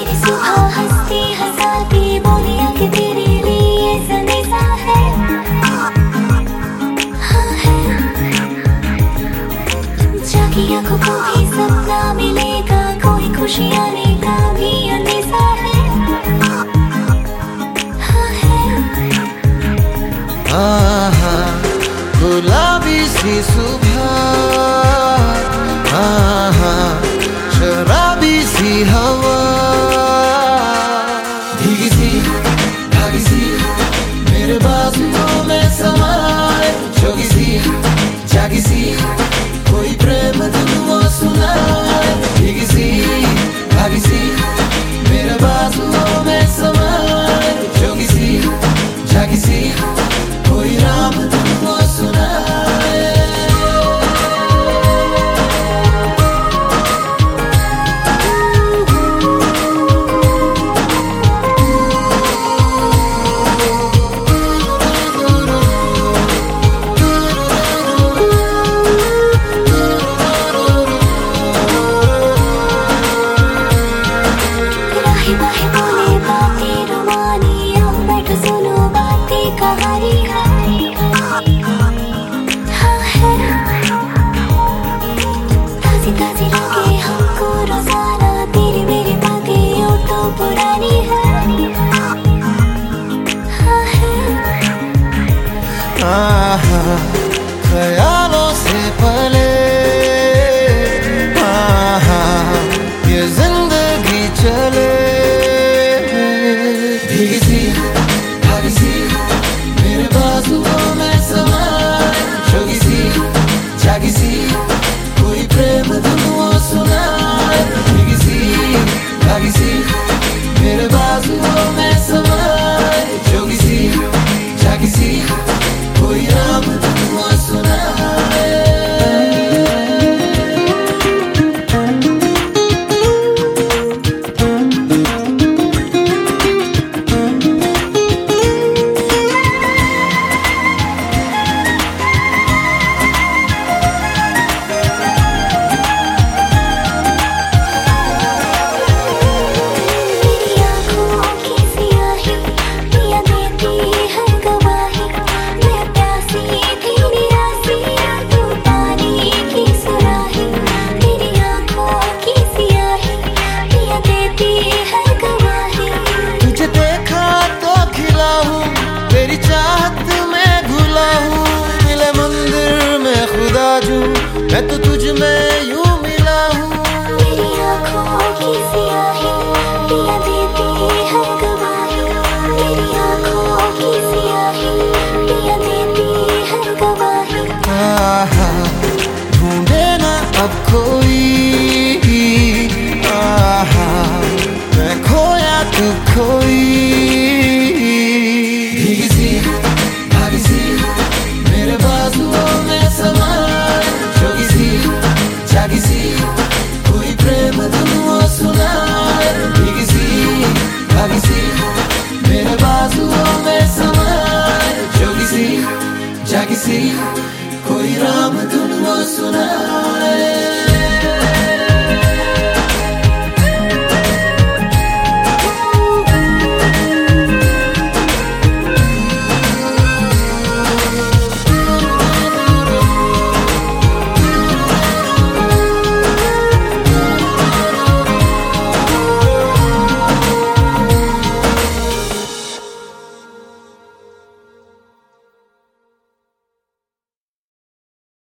मेरी सुबह हंसती हंसाती बोलियां कि तेरे लिए संदेशा है, हाँ है। जागी आंखों को भी सपना मिलेगा, कोई खुशी आने का भी अंदेशा है, हाँ है। आहा गुलाबी सी सुबह, आहा शराबी सी हवा, भीगी सी भागी सी मेरे बाजुओं में समाए, जोगी सी जागी सी कोई प्रेम धुन वो सुनाए, भीगी सी भागी सी मेरे बाजुओं में समाए, जोगी सी जागी सी कोई राम धुन वो सुनाए। ताज़ी लगे हमको रोजाना, तेरी मेरी बातें यूं तो पुरानी है, हाँ है। आहा ख्यालों से पले, आहा ये जिंदगी चले, भीगी सी भागी सी मेरे बाजुओं में समाए, जोगी सी जागी सी कोई प्रेम धुन वो सुनाए, भीगी सी भागी सी मेरे बाजुओं में समाए, जोगी सी जागी सी कोई राम धुन वो सुनाए। मैं तो तुझ में यूं मिला हूँ, मेरी आँखों की सियाही पिया देती है गवाही, मेरी आँखों की सियाही पिया देती है गवाही। आहा ढूंढे ना अब कोई, आहा मैं खोया तू खोई, भीगी सी भागी सी मेरे बाजुओं में समाए, जोगी सी जागी सी कोई प्रेम धुन वो सुनाए, भीगी सी भागी सी मेरे बाजुओं में समाए, जोगी सी जागी सी कोई राम धुन वो सुनाए।